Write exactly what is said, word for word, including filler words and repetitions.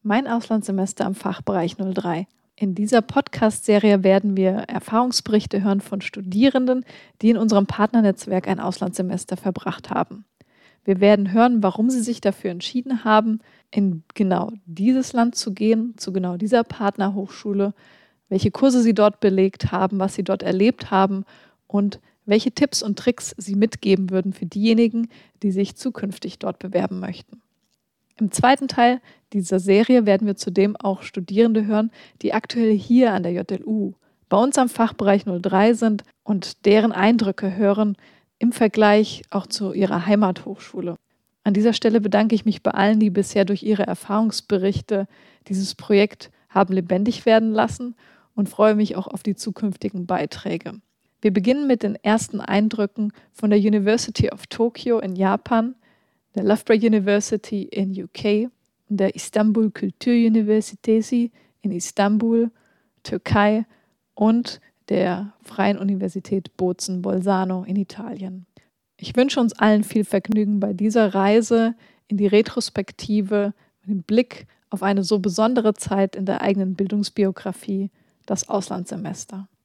Mein Auslandssemester am Fachbereich null drei. In dieser Podcast-Serie werden wir Erfahrungsberichte hören von Studierenden, die in unserem Partnernetzwerk ein Auslandssemester verbracht haben. Wir werden hören, warum sie sich dafür entschieden haben, in genau dieses Land zu gehen, zu genau dieser Partnerhochschule, welche Kurse sie dort belegt haben, was sie dort erlebt haben und welche Tipps und Tricks sie mitgeben würden für diejenigen, die sich zukünftig dort bewerben möchten. Im zweiten Teil dieser Serie werden wir zudem auch Studierende hören, die aktuell hier an der J L U bei uns am Fachbereich null drei sind und deren Eindrücke hören im Vergleich auch zu ihrer Heimathochschule. An dieser Stelle bedanke ich mich bei allen, die bisher durch ihre Erfahrungsberichte dieses Projekt haben lebendig werden lassen und freue mich auch auf die zukünftigen Beiträge. Wir beginnen mit den ersten Eindrücken von der University of Tokyo in Japan, der Loughborough University in U K, der Istanbul Kültür Üniversitesi in Istanbul, Türkei und der Freien Universität Bozen-Bolzano in Italien. Ich wünsche uns allen viel Vergnügen bei dieser Reise in die Retrospektive mit dem Blick auf eine so besondere Zeit in der eigenen Bildungsbiografie, das Auslandssemester.